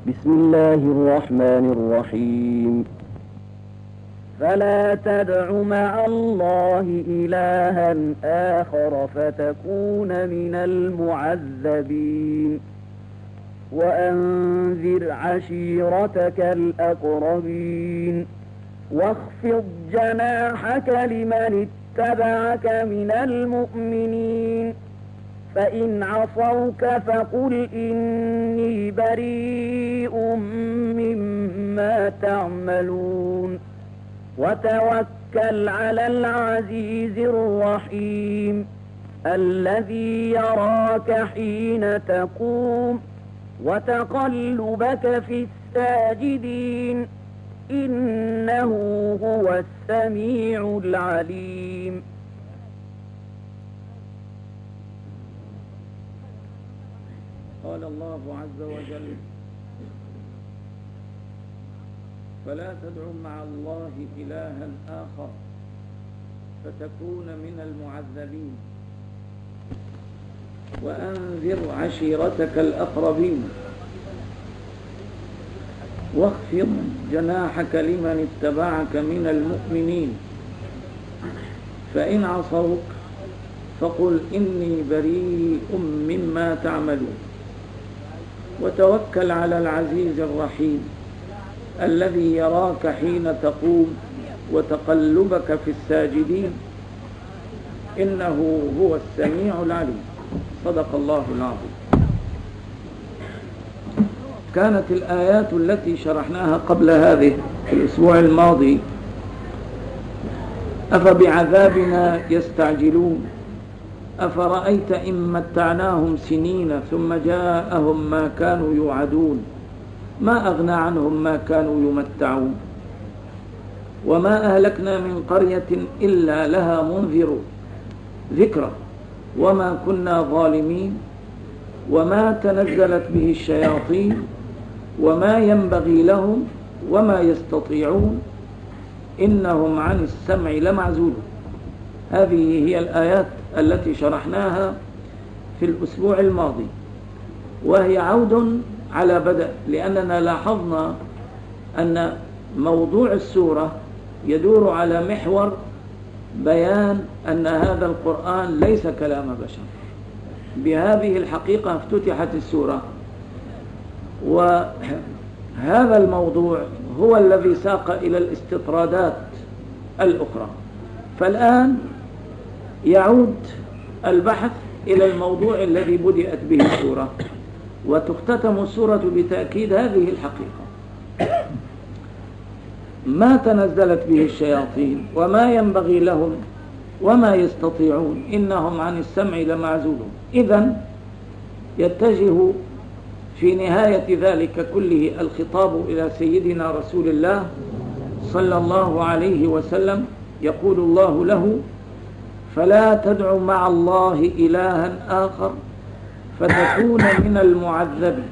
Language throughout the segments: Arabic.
بسم الله الرحمن الرحيم. فلا تدع مع الله إلها آخر فتكون من المعذبين. وأنذر عشيرتك الأقربين. واخفض جناحك لمن اتبعك من المؤمنين. فإن عصوك فقل إني بريء مما تعملون. وتوكل على العزيز الرحيم الذي يراك حين تقوم وتقلبك في الساجدين إنه هو السميع العليم. قال الله عز وجل: فلا تدع مع الله إلها آخر فتكون من المعذبين. وأنذر عشيرتك الأقربين. واخفض جناحك لمن اتبعك من المؤمنين. فإن عصوك فقل إني بريء مما تعملون. وتوكل على العزيز الرحيم الذي يراك حين تقوم وتقلبك في الساجدين إنه هو السميع العليم. صدق الله العظيم. كانت الآيات التي شرحناها قبل هذه في الأسبوع الماضي: أفبعذابنا يستعجلون أفرأيت إن متعناهم سنين ثم جاءهم ما كانوا يوعدون ما أغنى عنهم ما كانوا يمتعون وما أهلكنا من قرية إلا لها منذر ذكرى وما كنا ظالمين وما تنزلت به الشياطين وما ينبغي لهم وما يستطيعون إنهم عن السمع لمعزولون. هذه هي الآيات التي شرحناها في الأسبوع الماضي، وهي عود على بدء، لأننا لاحظنا أن موضوع السورة يدور على محور بيان أن هذا القرآن ليس كلام بشر. بهذه الحقيقة افتتحت السورة، وهذا الموضوع هو الذي ساق إلى الاستطرادات الأخرى. فالآن يعود البحث إلى الموضوع الذي بدأت به السورة، وتختتم السورة بتأكيد هذه الحقيقة: ما تنزلت به الشياطين وما ينبغي لهم وما يستطيعون إنهم عن السمع لمعزولون. إذن يتجه في نهاية ذلك كله الخطاب إلى سيدنا رسول الله صلى الله عليه وسلم. يقول الله له: فلا تدع مع الله إلها آخر فتكون من المعذبين.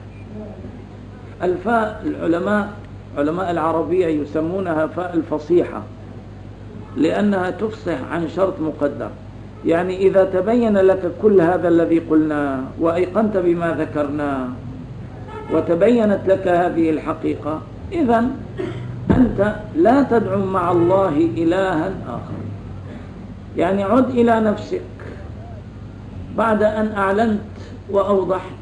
الفاء علماء العربية يسمونها فاء الفصيحة، لأنها تفصح عن شرط مقدر. يعني إذا تبين لك كل هذا الذي قلنا وأيقنت بما ذكرنا وتبينت لك هذه الحقيقة، إذن أنت لا تدعو مع الله إلها آخر. يعني عد إلى نفسك بعد أن أعلنت وأوضحت،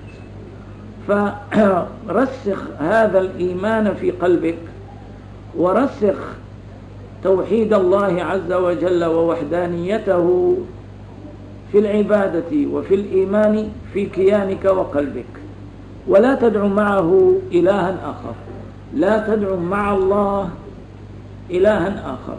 فرسخ هذا الإيمان في قلبك، ورسخ توحيد الله عز وجل ووحدانيته في العبادة وفي الإيمان في كيانك وقلبك. ولا تدع معه إلها آخر، لا تدع مع الله إلها آخر.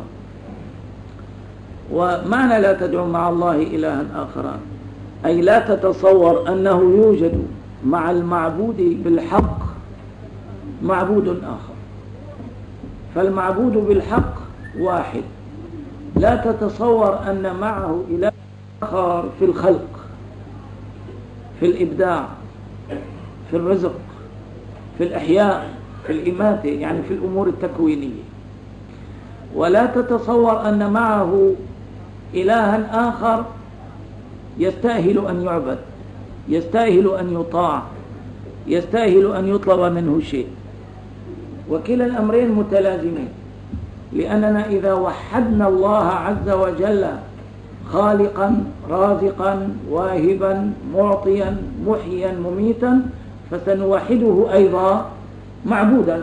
ومعنى لا تدع مع الله إلها آخر أي لا تتصور أنه يوجد مع المعبود بالحق معبود آخر، فالمعبود بالحق واحد. لا تتصور أن معه إله آخر في الخلق، في الإبداع، في الرزق، في الإحياء، في الإماتة، يعني في الأمور التكوينية. ولا تتصور أن معه إلها آخر يستاهل أن يعبد، يستاهل أن يطاع، يستاهل أن يطلب منه شيء، وكلا الأمرين متلازمين، لأننا إذا وحدنا الله عز وجل خالقا رازقا واهبا معطيا محيا مميتا، فسنوحده أيضا معبودا،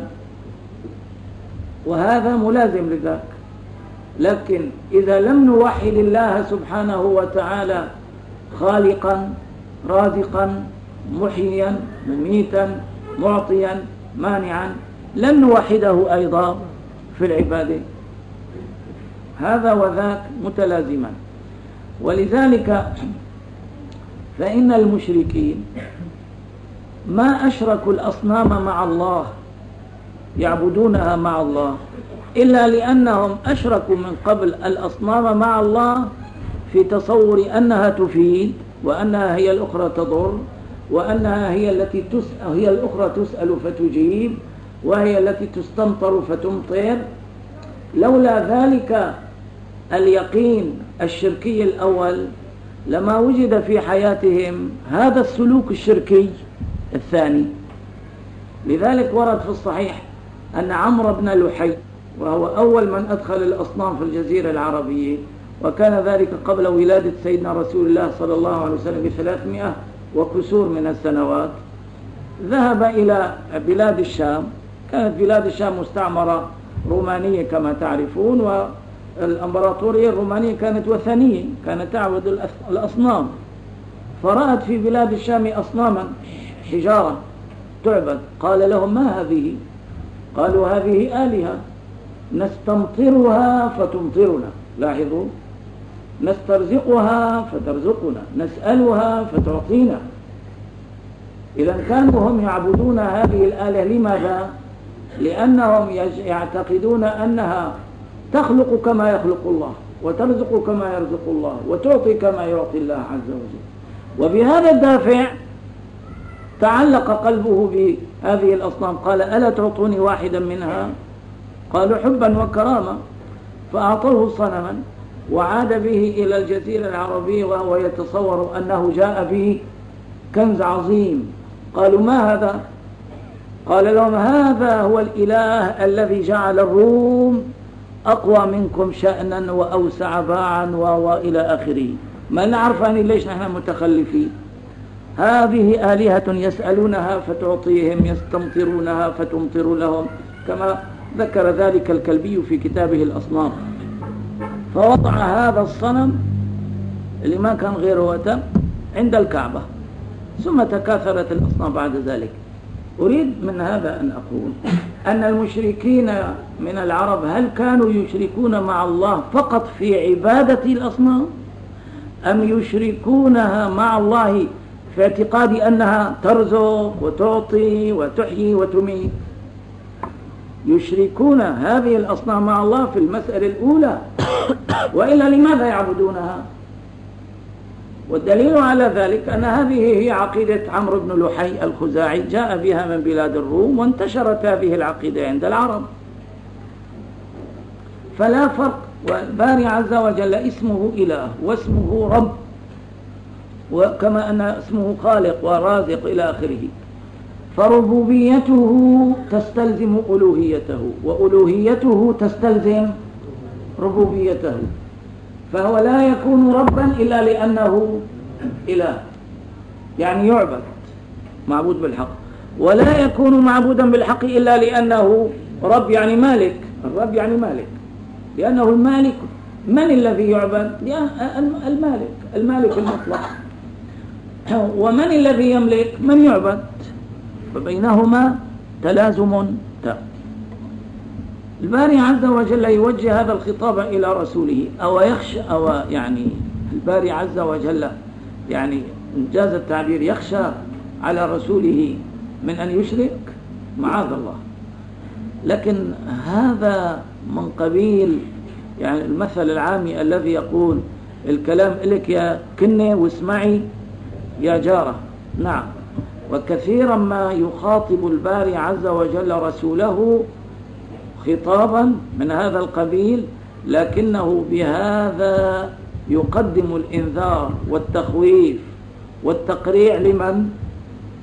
وهذا ملازم لذلك. لكن إذا لم نوحد الله سبحانه وتعالى خالقا رازقا محيا مميتا معطيا مانعا، لن نوحده أيضا في العبادة، هذا وذاك متلازما. ولذلك فإن المشركين ما أشركوا الأصنام مع الله يعبدونها مع الله إلا لأنهم أشركوا من قبل الأصنام مع الله في تصور أنها تفيد، وأنها هي الأخرى تضر، وأنها هي التي هي الأخرى تسأل فتجيب، وهي التي تستمطر فتمطر. لولا ذلك اليقين الشركي الأول لما وجد في حياتهم هذا السلوك الشركي الثاني. لذلك ورد في الصحيح أن عمرو بن لحي، وهو أول من أدخل الأصنام في الجزيرة العربية، وكان ذلك قبل ولادة سيدنا رسول الله صلى الله عليه وسلم ب300 وكسور من السنوات، ذهب إلى بلاد الشام. كانت بلاد الشام مستعمرة رومانية كما تعرفون، والإمبراطورية الرومانية كانت وثنية، كانت تعبد الأصنام. فرأت في بلاد الشام أصناما حجارة تعبد، قال لهم: ما هذه؟ قالوا: هذه آلهة نستمطرها فتمطرنا، لاحظوا، نسترزقها فترزقنا، نسألها فتعطينا. إذا كانوا هم يعبدون هذه الآلهة، لماذا؟ لأنهم يعتقدون أنها تخلق كما يخلق الله، وترزق كما يرزق الله، وتعطي كما يعطي الله عز وجل. وبهذا الدافع تعلق قلبه بهذه الأصنام، قال: ألا تعطوني واحدا منها؟ قالوا: حبا وكرامة. فأعطوه صنما وعاد به إلى الجزيرة العربية وهو يتصور أنه جاء به كنز عظيم. قالوا: ما هذا؟ قال لهم: هذا هو الإله الذي جعل الروم أقوى منكم شأنا وأوسع باعا وإلى آخره. ما نعرف أن ليش نحن متخلفين. هذه آلهة يسألونها فتعطيهم، يستمطرونها فتمطر لهم، كما ذكر ذلك الكلبي في كتابه الأصنام. فوضع هذا الصنم اللي ما كان غيره وتم عند الكعبة، ثم تكاثرت الأصنام بعد ذلك. أريد من هذا أن أقول أن المشركين من العرب هل كانوا يشركون مع الله فقط في عبادة الأصنام، أم يشركونها مع الله في اعتقاد أنها ترزق وتعطي وتحيي وتميت؟ يشركون هذه الأصنام مع الله في المسألة الأولى، وإلا لماذا يعبدونها؟ والدليل على ذلك أن هذه هي عقيدة عمرو بن لحي الخزاعي، جاء بها من بلاد الروم، وانتشرت هذه العقيدة عند العرب. فلا فرق، والباري عز وجل اسمه إله واسمه رب، وكما أن اسمه خالق ورازق إلى آخره. فربوبيته تستلزم ألوهيته، وألوهيته تستلزم ربوبيته. فهو لا يكون ربا إلا لأنه إله، يعني يعبد معبود بالحق، ولا يكون معبودا بالحق إلا لأنه رب، يعني مالك. الرب يعني مالك، لأنه المالك. من الذي يعبد؟ المالك، المالك المطلق. ومن الذي يملك؟ من يعبد. فبينهما تلازم تام. الباري عز وجل يوجه هذا الخطاب إلى رسوله، أو يخشى، أو يعني الباري عز وجل يعني إنجاز التعبير يخشى على رسوله من أن يشرك، معاذ الله. لكن هذا من قبيل يعني المثل العامي الذي يقول: الكلام إلك يا كنة واسمعي يا جارة. نعم، وكثيرا ما يخاطب الباري عز وجل رسوله خطابا من هذا القبيل، لكنه بهذا يقدم الإنذار والتخويف والتقريع لمن؟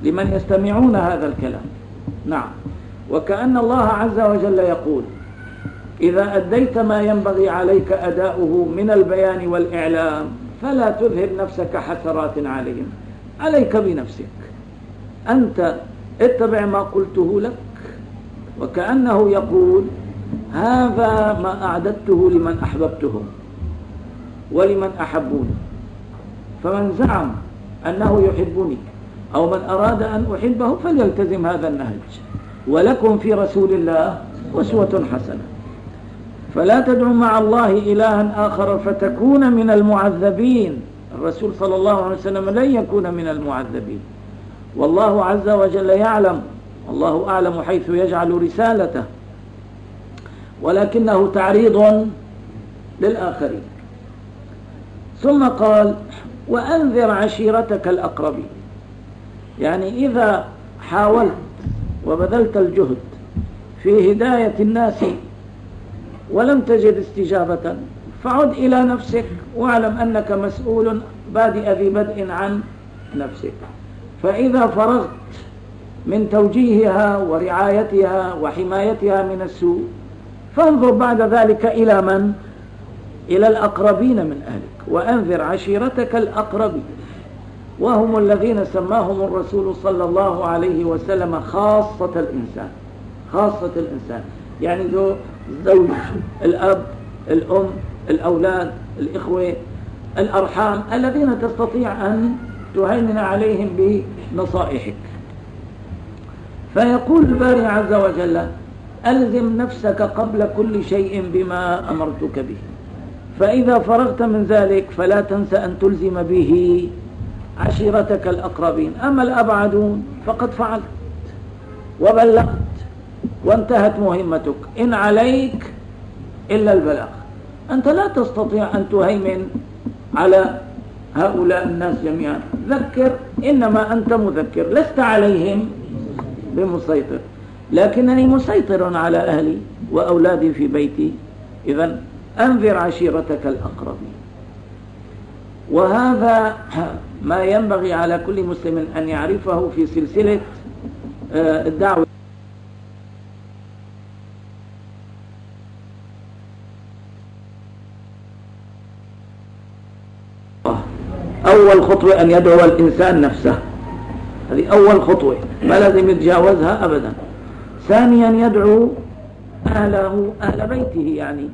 لمن يستمعون هذا الكلام. نعم. وكأن الله عز وجل يقول: إذا أديت ما ينبغي عليك أداؤه من البيان والإعلام فلا تذهب نفسك حسرات عليهم، عليك بنفسك، أنت اتبع ما قلته لك. وكأنه يقول: هذا ما أعددته لمن أحببتهم ولمن أحبوني، فمن زعم أنه يحبني أو من أراد أن أحبه فليلتزم هذا النهج، ولكم في رسول الله أسوة حسنة. فلا تدعوا مع الله إلها آخر فتكون من المعذبين. الرسول صلى الله عليه وسلم لن يكون من المعذبين، والله عز وجل يعلم، الله أعلم حيث يجعل رسالته، ولكنه تعريض للآخرين. ثم قال: وأنذر عشيرتك الأقربين. يعني إذا حاولت وبذلت الجهد في هداية الناس ولم تجد استجابة فعد إلى نفسك واعلم أنك مسؤول بادئ ذي بدء عن نفسك. فإذا فرغت من توجيهها ورعايتها وحمايتها من السوء فانظر بعد ذلك إلى من؟ إلى الأقربين من أهلك. وأنذر عشيرتك الأقربين، وهم الذين سماهم الرسول صلى الله عليه وسلم خاصة الإنسان. خاصة الإنسان يعني الزوج، الأب، الأم، الأولاد، الإخوة، الأرحام، الذين تستطيع أن تهيمن عليهم بنصائحك. فيقول الباري عز وجل: ألزم نفسك قبل كل شيء بما أمرتك به، فإذا فرغت من ذلك فلا تنس أن تلزم به عشيرتك الأقربين. أما الأبعدون فقد فعلت وبلغت وانتهت مهمتك، إن عليك إلا البلاغ. أنت لا تستطيع أن تهيمن على هؤلاء الناس جميعا، ذكر، إنما أنت مذكر، لست عليهم بمسيطر، لكنني مسيطر على أهلي وأولادي في بيتي. إذن أنذر عشيرتك الأقربين. وهذا ما ينبغي على كل مسلم أن يعرفه في سلسلة الدعوة. أول خطوة أن يدعو الإنسان نفسه، هذه أول خطوة ما لازم يتجاوزها أبدا. ثانيا يدعو أهله، أهل بيته، يعني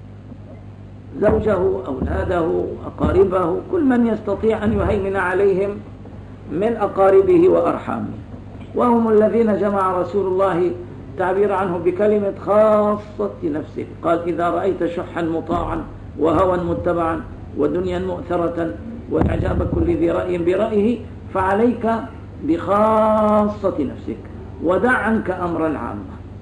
زوجه، أولاده، أقاربه، كل من يستطيع أن يهيمن عليهم من أقاربه وأرحامه، وهم الذين جمع رسول الله تعبير عنه بكلمة خاصة نفسه. قال: إذا رأيت شحا مطاعا وهوى متبعا ودنيا مؤثرة وإعجاب كل ذي رأي برأيه فعليك بخاصة نفسك ودع عنك أمر العامة.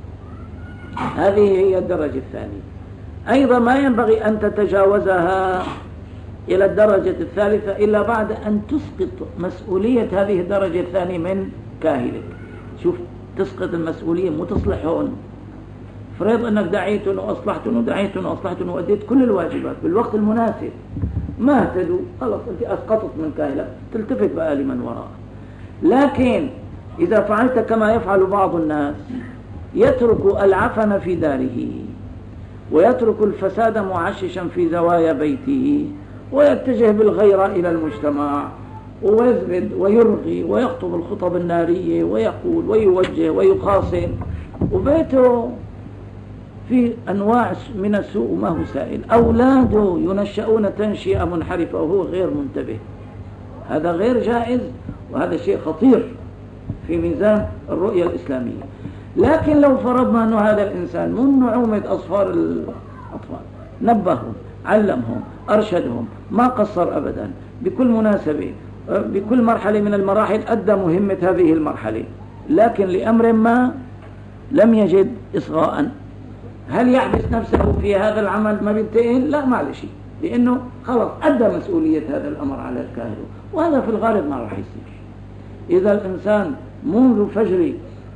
هذه هي الدرجة الثانية. أيضا ما ينبغي أن تتجاوزها إلى الدرجة الثالثة إلا بعد أن تسقط مسؤولية هذه الدرجة الثانية من كاهلك. شوف، تسقط المسؤولية، مو تصلحون. فرض أنك دعيتن وأصلحتن ودعيتن وأصلحتن وأديت كل الواجبات بالوقت المناسب، ما اهتدوا، خلاص أنت أسقطت من كاهلك، تلتفت بقى لمن وراء. لكن إذا فعلت كما يفعل بعض الناس، يترك العفن في داره ويترك الفساد معششا في زوايا بيته ويتجه بالغيرة إلى المجتمع ويزبد ويرغي ويخطب الخطب النارية ويقول ويوجه ويخاصم، وبيته في أنواع من السوء ما هو سائل. أولاده ينشأون تنشئة منحرفة وهو غير منتبه. هذا غير جائز، وهذا شيء خطير في ميزان الرؤية الإسلامية. لكن لو فرضنا أن هذا الإنسان من نعومة أصفار الأطفال، نبههم، علمهم، أرشدهم، ما قصر أبدا، بكل مناسبة، بكل مرحلة من المراحل أدى مهمة هذه المرحلة، لكن لأمر ما لم يجد إصغاء، هل يحبس نفسه في هذا العمل ما بينتهي؟ لا، معلش، لأنه خلاص أدى مسؤولية هذا الأمر على الكاهل، وهذا في الغالب ما راح يصير. إذا الإنسان منذ فجر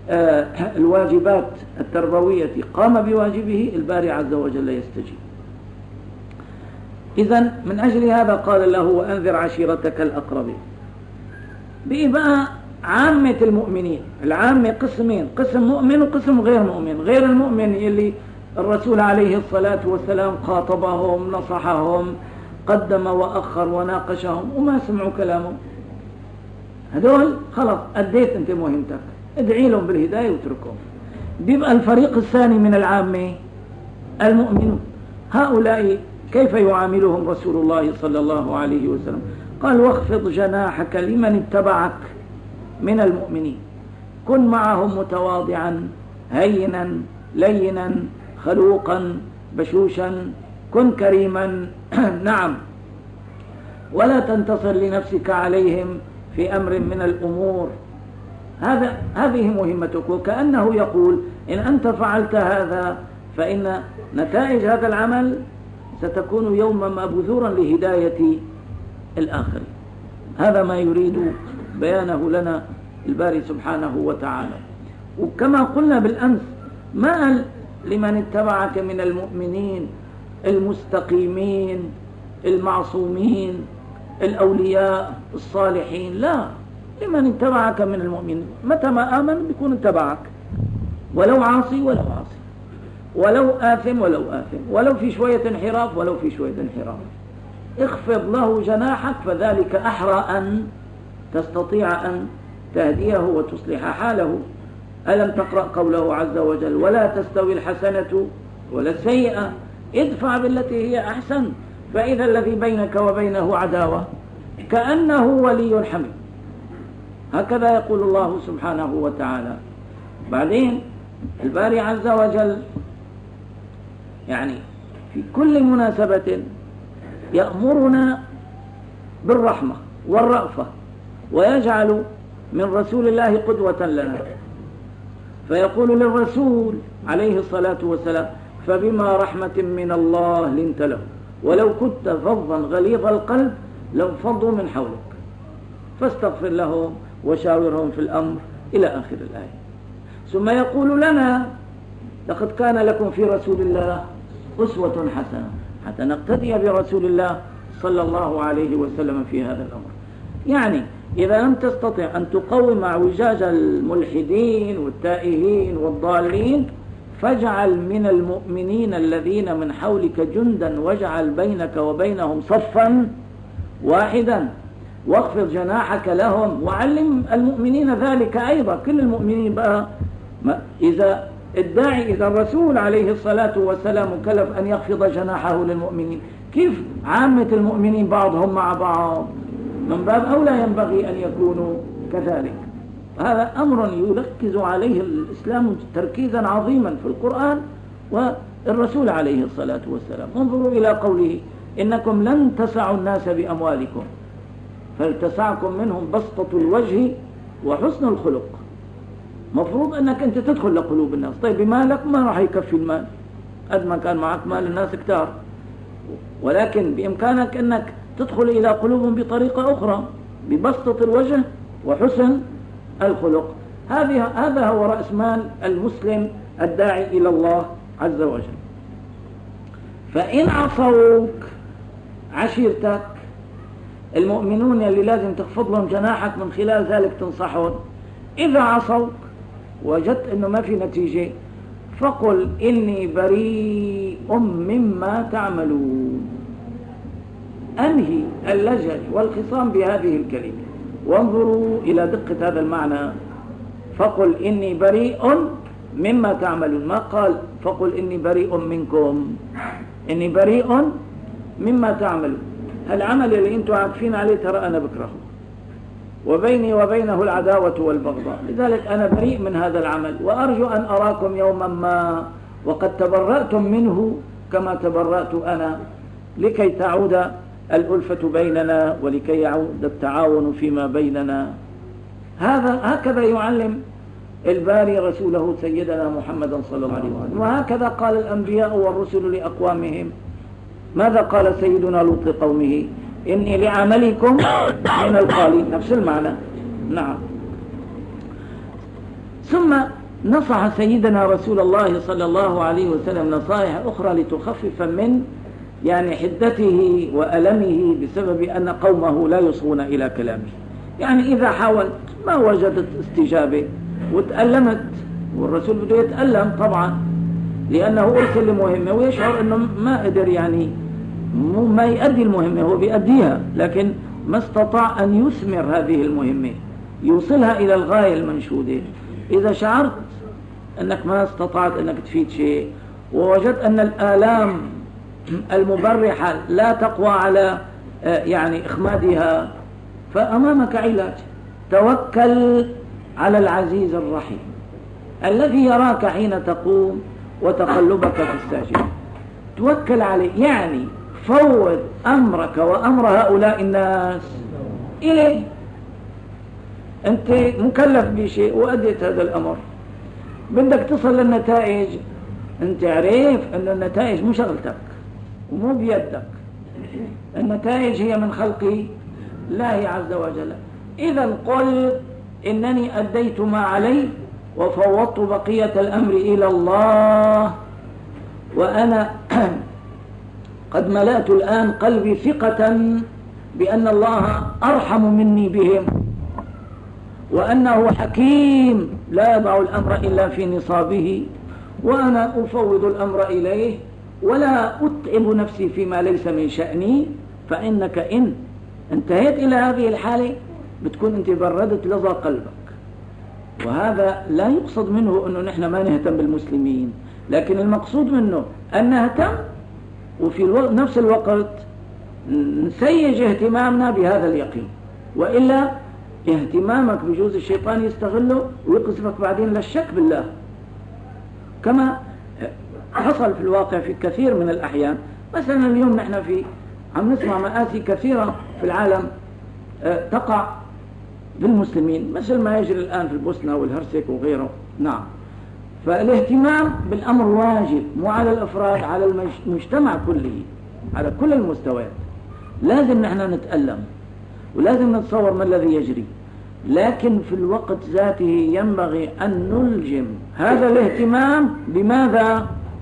الواجبات التربوية قام بواجبه، الباري عز وجل يستجيب. إذن من أجل هذا قال له: وأنذر عشيرتك الأقربين. بقى عامة المؤمنين، العامة قسمين، قسم مؤمن وقسم غير مؤمن. غير المؤمن اللي الرسول عليه الصلاة والسلام خاطبهم، نصحهم، قدم وأخر وناقشهم وما سمعوا كلامه، هذول خلاص أديت أنت مهمتك، ادعي لهم بالهداية وتركهم. بيبقى الفريق الثاني من العامة المؤمنون، هؤلاء كيف يعاملهم رسول الله صلى الله عليه وسلم؟ قال واخفض جناحك لمن اتبعك من المؤمنين، كن معهم متواضعا هينا لينا خلوقا بشوشا، كن كريما نعم، ولا تنتصر لنفسك عليهم في أمر من الأمور، هذه مهمتك. وكأنه يقول إن أنت فعلت هذا فإن نتائج هذا العمل ستكون يوما مبذورا لهداية الآخرين. هذا ما يريد بيانه لنا الباري سبحانه وتعالى. وكما قلنا بالأمس، ما قال لمن اتبعك من المؤمنين المستقيمين المعصومين الأولياء الصالحين، لا، لمن اتبعك من المؤمنين. متى ما آمن بيكون اتبعك، ولو عاصي ولو عاصي، ولو آثم ولو آثم، ولو في شوية انحراف ولو في شوية انحراف. اخفض له جناحك، فذلك أحرى أن تستطيع أن تهديه وتصلح حاله. ألم تقرأ قوله عز وجل ولا تستوي الحسنة ولا السيئة ادفع بالتي هي أحسن فإذا الذي بينك وبينه عداوة كأنه ولي حميم. هكذا يقول الله سبحانه وتعالى. بعدين الباري عز وجل يعني في كل مناسبة يأمرنا بالرحمة والرأفة، ويجعل من رسول الله قدوة لنا، فيقول للرسول عليه الصلاة والسلام فبما رحمة من الله لنت له ولو كنت فظا غليظ القلب لانفضوا من حولك فاستغفر لهم وشاورهم في الأمر إلى آخر الآية. ثم يقول لنا لقد كان لكم في رسول الله أسوة حسنة، حتى نقتدي برسول الله صلى الله عليه وسلم في هذا الأمر. يعني إذا لم تستطع أن تقوم اعوجاج الملحدين والتائهين والضالين فاجعل من المؤمنين الذين من حولك جندا واجعل بينك وبينهم صفا واحدا واخفض جناحك لهم، وعلم المؤمنين ذلك أيضا. كل المؤمنين بقى إذا الداعي إذا الرسول عليه الصلاة والسلام كلف أن يخفض جناحه للمؤمنين، كيف عامة المؤمنين بعضهم مع بعض؟ من باب أولى ينبغي أن يكونوا كذلك. هذا أمر يركز عليه الإسلام تركيزا عظيما في القرآن والرسول عليه الصلاة والسلام. انظروا إلى قوله إنكم لن تسعوا الناس بأموالكم فلتسعكم منهم بسطة الوجه وحسن الخلق. مفروض أنك أنت تدخل لقلوب الناس. طيب بمالك ما راح يكفي المال، قد ما كان معك مال الناس كتار، ولكن بإمكانك أنك تدخل إلى قلوبهم بطريقة أخرى ببسطة الوجه وحسن الخلق. هذا هو رأس مال المسلم الداعي إلى الله عز وجل. فإن عصوك عشيرتك المؤمنون اللي لازم تخفض لهم جناحك من خلال ذلك تنصحهم، إذا عصوك وجدت أنه ما في نتيجة فقل إني بريء مما تعملون. أنهي اللجأ والخصام بهذه الكلمة. وانظروا إلى دقة هذا المعنى، فقل إني بريء مما تعملون، ما قال فقل إني بريء منكم، إني بريء مما تعملون. العمل اللي أنتم عاكفين عليه ترى أنا بكرهه وبيني وبينه العداوة والبغضاء، لذلك أنا بريء من هذا العمل وأرجو أن أراكم يوما ما وقد تبرأتم منه كما تبرأت أنا، لكي تعود الألفة بيننا ولكي يعود التعاون فيما بيننا. هكذا يعلم الباري رسوله سيدنا محمد صلى الله عليه وسلم، وهكذا قال الأنبياء والرسل لأقوامهم. ماذا قال سيدنا لوط لقومه؟ إني لعملكم من القالين، نفس المعنى. نعم. ثم نصح سيدنا رسول الله صلى الله عليه وسلم نصائح أخرى لتخفف من يعني حدته وألمه بسبب أن قومه لا يصغون إلى كلامه. يعني إذا حاولت ما وجدت استجابة وتألمت، والرسول بده يتألم طبعا لأنه أرسل لمهمة ويشعر أنه ما قدر يعني ما يؤدي المهمة، هو بيؤديها لكن ما استطاع أن يثمر هذه المهمة يوصلها إلى الغاية المنشودة. إذا شعرت أنك ما استطعت أنك تفيد شيء ووجدت أن الآلام المبرحة لا تقوى على يعني إخمادها، فأمامك علاج. توكل على العزيز الرحيم الذي يراك حين تقوم وتقلبك في الساجد. توكل عليه يعني فوض أمرك وأمر هؤلاء الناس إليه. أنت مكلف بشيء وأديت هذا الأمر، بدك تصل للنتائج، أنت عارف أن النتائج مو شغلتك ومو بيدك، النتائج هي من خلق الله عز وجل. إذا قل إنني أديت ما علي وفوضت بقية الأمر إلى الله، وأنا قد ملأت الآن قلبي ثقة بأن الله أرحم مني بهم، وأنه حكيم لا يضع الأمر إلا في نصابه، وأنا أفوض الأمر إليه ولا أتعب نفسي فيما ليس من شأني. فإنك إن انتهيت إلى هذه الحالة بتكون أنت بردت لظى قلبك. وهذا لا يقصد منه أنه نحن ما نهتم بالمسلمين، لكن المقصود منه أن نهتم وفي نفس الوقت نسيج اهتمامنا بهذا اليقين، وإلا اهتمامك بجوز الشيطان يستغله ويقذفك بعدين للشك بالله، كما حصل في الواقع في كثير من الأحيان. مثلا اليوم نحن عم نسمع مآسي كثيرة في العالم تقع بالمسلمين، مثل ما يجري الآن في البوسنة والهرسك وغيره. نعم، فالاهتمام بالأمر واجب، مو على الأفراد، على المجتمع كله، على كل المستويات. لازم نحن نتألم ولازم نتصور ما الذي يجري، لكن في الوقت ذاته ينبغي أن نلجم هذا الاهتمام. بماذا؟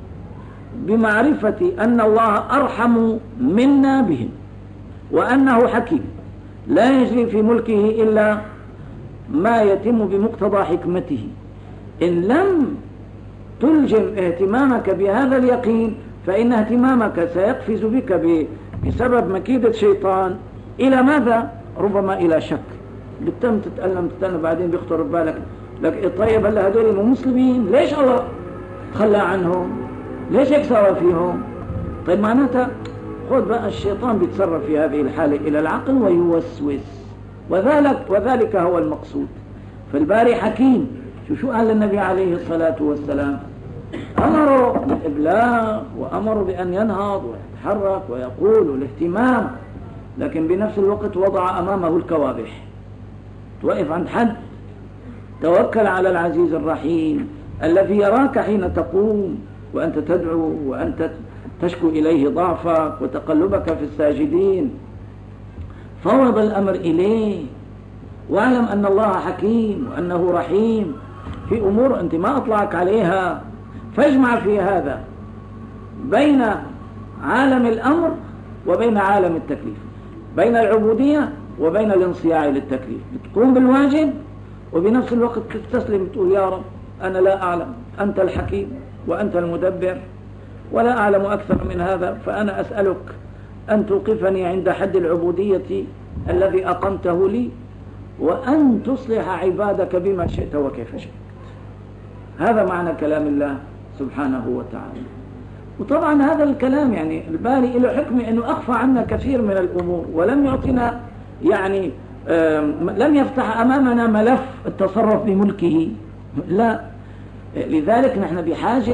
بمعرفة أن الله أرحم منا بهم، وأنه حكيم لا يجري في ملكه إلا ما يتم بمقتضى حكمته. إن لم تلجم اهتمامك بهذا اليقين فإن اهتمامك سيقفز بك بسبب مكيدة شيطان إلى ماذا؟ ربما إلى شك. بتم تتألم بعدين بيخطر ببالك لك طيب هلا هدول مو مسلمين، ليش الله تخلى عنهم؟ ليش هيك سوى فيهم؟ طيب معناتها خذ بقى الشيطان بيتصرف في هذه الحالة إلى العقل ويوسوس، وذلك هو المقصود. فالباري حكيم. شو قال النبي عليه الصلاة والسلام؟ أمروا بالإبلاغ وأمروا بأن ينهض ويتحرك ويقول الاهتمام، لكن بنفس الوقت وضع أمامه الكوابح. توقف عند حد. توكل على العزيز الرحيم الذي يراك حين تقوم وأنت تدعو وأنت تشكو إليه ضعفك وتقلبك في الساجدين. فوض الأمر إليه، واعلم أن الله حكيم وأنه رحيم في أمور أنت ما أطلعك عليها. فاجمع في هذا بين عالم الأمر وبين عالم التكليف، بين العبودية وبين الانصياع للتكليف. بتقوم بالواجب وبنفس الوقت تستسلم، تقول يا رب أنا لا أعلم، أنت الحكيم وأنت المدبر ولا أعلم أكثر من هذا، فأنا أسألك أن توقفني عند حد العبودية الذي أقمته لي، وأن تصلح عبادك بما شئت وكيف شئت. هذا معنى كلام الله سبحانه وتعالى. وطبعا هذا الكلام يعني الباري له حكمة أنه أخفى عنا كثير من الأمور ولم يعطينا يعني لم يفتح أمامنا ملف التصرف بملكه، لا. لذلك نحن بحاجة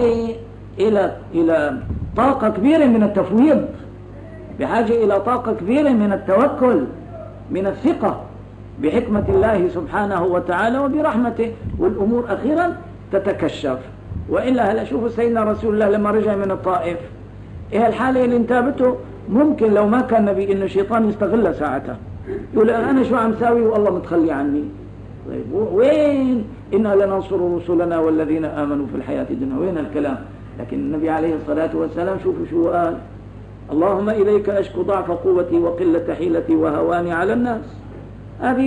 إلى طاقة كبيرة من التفويض، بحاجة إلى طاقة كبيرة من التوكل، من الثقة بحكمة الله سبحانه وتعالى وبرحمته، والأمور أخيرا تتكشف. وإلا هلا شوفوا سيدنا رسول الله لما رجع من الطائف، إيه الحالة اللي انتابته؟ ممكن لو ما كان نبي إنه الشيطان يستغل ساعتها، يقول أنا شو عم ساوي والله متخلي عني. طيب وين إنا لننصر رسلنا والذين آمنوا في الحياة الدنيا، وين الكلام؟ لكن النبي عليه الصلاة والسلام شوفوا شو قال: اللهم إليك أشكو ضعف قوتي وقلة حيلتي وهواني على الناس. هذه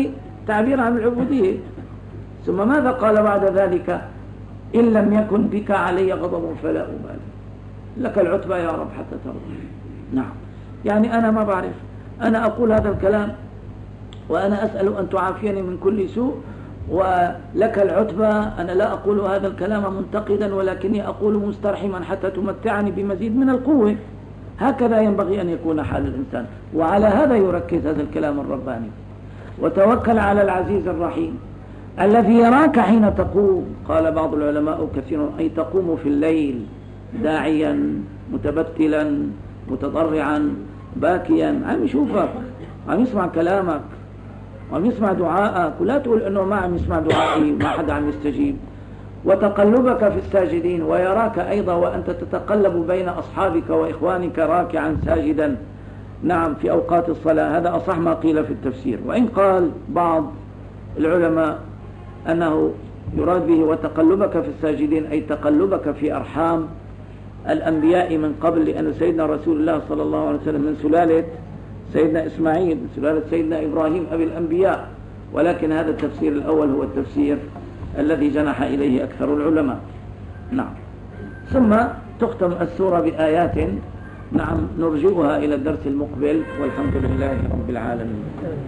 تعبير عن العبودية. ثم ماذا قال بعد ذلك؟ إن لم يكن بك علي غضب فلا أبالي، لك العتبى يا رب حتى ترضى. نعم، يعني أنا ما بعرف، أنا أقول هذا الكلام وأنا أسأل أن تعافيني من كل سوء، ولك العتبى. أنا لا أقول هذا الكلام منتقدا، ولكني أقول مسترحما حتى تمتعني بمزيد من القوة. هكذا ينبغي أن يكون حال الإنسان، وعلى هذا يركز هذا الكلام الرباني. وتوكل على العزيز الرحيم الذي يراك حين تقوم. قال بعض العلماء كثيرا أي تقوم في الليل داعيا متبتلا متضرعا باكيا، عم يشوفك، عم يسمع كلامك، عم يسمع دعائك، ولا تقول أنه ما عم يسمع دعائي وما حدا عم يستجيب. وتقلبك في الساجدين، ويراك أيضا وأنت تتقلب بين أصحابك وإخوانك راكعا ساجدا، نعم، في أوقات الصلاة. هذا أصح ما قيل في التفسير. وإن قال بعض العلماء أنه يراد به وتقلبك في الساجدين أي تقلبك في أرحام الأنبياء من قبل، لأن سيدنا رسول الله صلى الله عليه وسلم من سلالة سيدنا إسماعيل، من سلالة سيدنا إبراهيم أبي الأنبياء. ولكن هذا التفسير الأول هو التفسير الذي جنح إليه أكثر العلماء. نعم. ثم تختم السورة بآيات، نعم، نرجئها إلى الدرس المقبل، والحمد لله رب العالمين.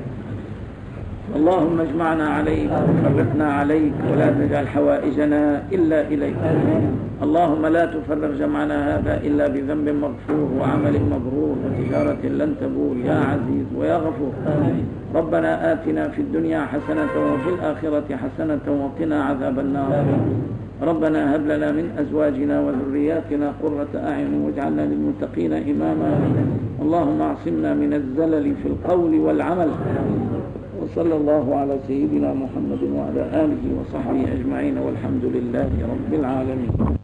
اللهم اجمعنا عليك وفرقنا عليك، ولا تجعل حوائجنا إلا إليك. اللهم لا تفرق جمعنا هذا إلا بذنب مغفور وعمل مبرور وتجارة لن تبور، يا عزيز ويا غفور. ربنا آتنا في الدنيا حسنة وفي الآخرة حسنة وقنا عذاب النار. ربنا هب لنا من أزواجنا وذرياتنا قرة أعين واجعلنا للمتقين إماما. اللهم اعصمنا من الزلل في القول والعمل. وصلى الله على سيدنا محمد وعلى آله وصحبه أجمعين، والحمد لله رب العالمين.